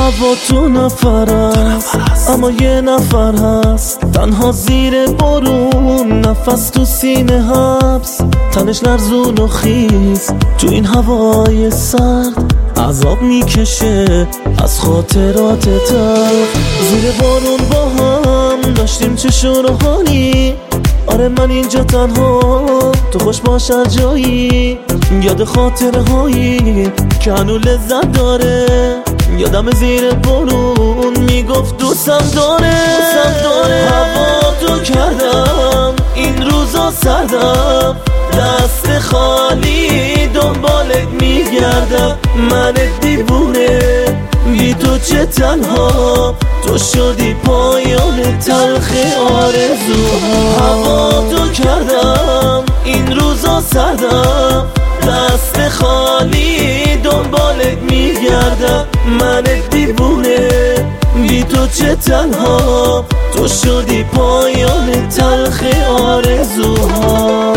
هوا تو نفر است اما یه نفر هست، تنها زیر بارون، نفس تو سینه حبس، تنش لرزون و خیز تو این هوای سرد، عذاب میکشه از خاطرات تلخ. زیر بارون با هم داشتیم چشون و حالی، آره من اینجا تنها، تو خوش باش هر جایی، یاد خاطره هایی که هنو لذت داره. یادم زیر بارون میگفت دوستم داره. هوا تو کردم این روزا سردم، دست خالی دنبالت میگردم، من دیوونه بی تو چه تنها، تو شدی پایان تلخ آرزوها. هوا تو کردم این روزا سردم، دست خالی دنبالت میگردم، من دیوونه بی تو چه تنها، تو شدی پایان تلخ آرزوها.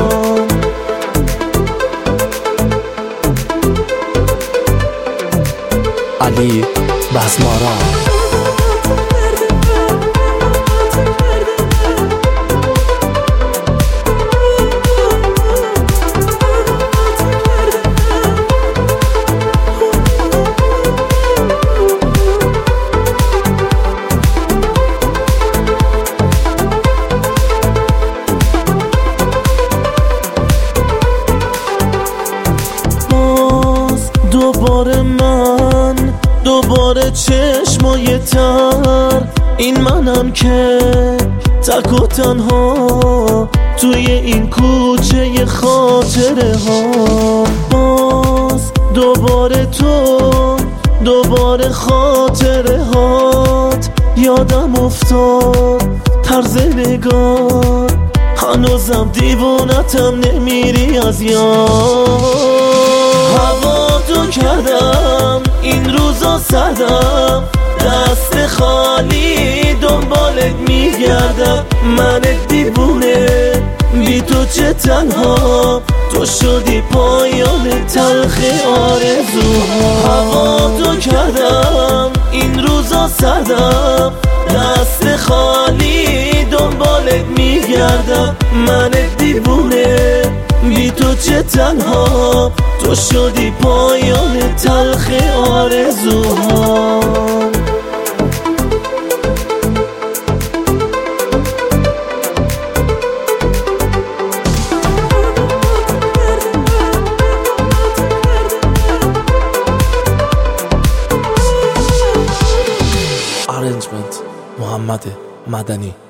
علی بزمارا. دوباره چشمای تر، این منم که تک و تنها توی این کوچه خاطره ها. باز دوباره تو، دوباره خاطره هات یادم افتاد، طرز نگاه هنوزم دیوونتم، نمیری از یاد. هوا تو کردم این روزا سردم، دست خالی دنبالت میگردم، من دیوونه بی تو چه تنها، تو شدی پایان تلخ آرزوها. هوا تو کردم این روزا سردم، دست خالی دنبالت میگردم، من دیوونه بی تو چه تنها، تو شدی پایان تلخ آرزوها. Arrangement محمد مدنی.